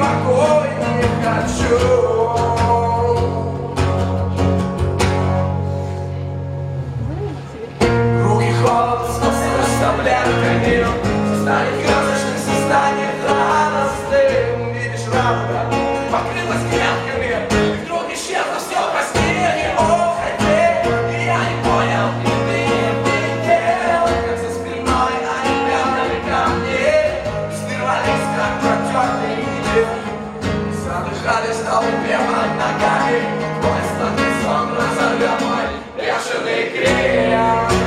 покой не хочу. Руки холод, способ расставляют камин. Создание красочных созданий радостным. Видишь, радуга покрылась грядками, и вдруг исчезло все позднее. О, хотел, и я не понял, и ты не видел, как за спиной они прятали камни, срывались, как протертые нити, и задыхались толпе под ногами. Мой сладкий сон разорвет мой бешеный крик.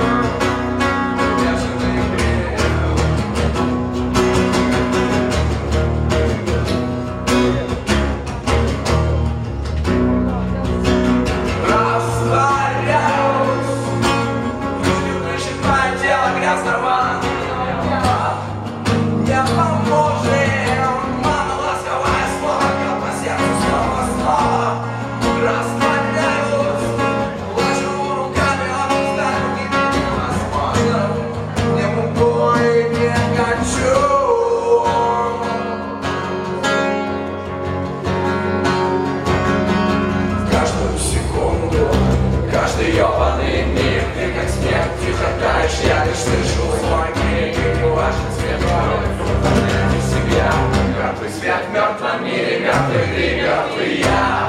Не поможем, мама ласковое слово, как по сердцу снова растворяюсь, плачу руками, а стать другими невозможно. Не могу и не хочу. Каждую секунду, каждый ёбаный миг, ты как снег тихо таешь, я лишь слышу свой крик, и не важен цвет крови. Себя, мертвый свет в мертвом мире, мертвый ты, мертвый я.